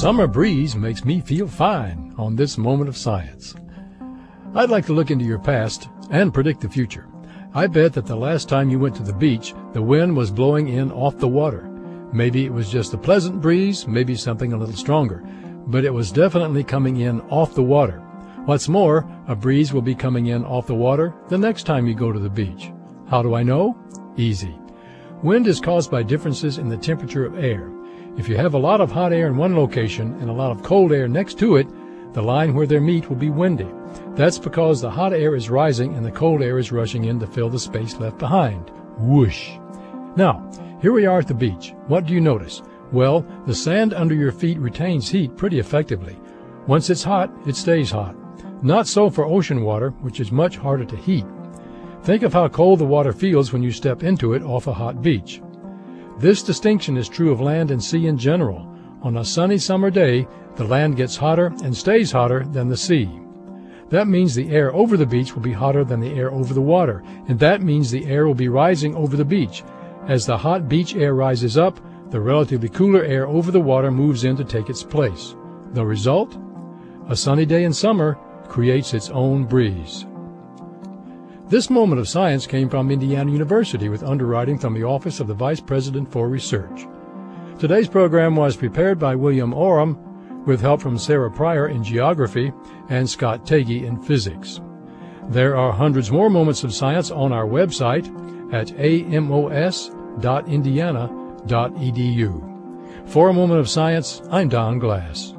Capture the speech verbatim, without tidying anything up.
summer breeze makes me feel fine on this moment of science. I'd like to look into your past and predict the future. I bet that the last time you went to the beach, the wind was blowing in off the water. Maybe it was just a pleasant breeze, maybe something a little stronger, but it was definitely coming in off the water. What's more, a breeze will be coming in off the water the next time you go to the beach. How do I know? Easy. Wind is caused by differences in the temperature of air. If you have a lot of hot air in one location and a lot of cold air next to it, the line where they meet will be windy. That's because the hot air is rising and the cold air is rushing in to fill the space left behind. Whoosh! Now, here we are at the beach. What do you notice? Well, the sand under your feet retains heat pretty effectively. Once it's hot, it stays hot. Not so for ocean water, which is much harder to heat. Think of how cold the water feels when you step into it off a hot beach. This distinction is true of land and sea in general. On a sunny summer day, the land gets hotter and stays hotter than the sea. That means the air over the beach will be hotter than the air over the water, and that means the air will be rising over the beach. As the hot beach air rises up, the relatively cooler air over the water moves in to take its place. The result? A sunny day in summer creates its own breeze. This moment of science came from Indiana University with underwriting from the Office of the Vice President for Research. Today's program was prepared by William Oram with help from Sarah Pryor in geography and Scott Tagey in physics. There are hundreds more moments of science on our website at a m o s dot indiana dot e d u. For A Moment of Science, I'm Don Glass.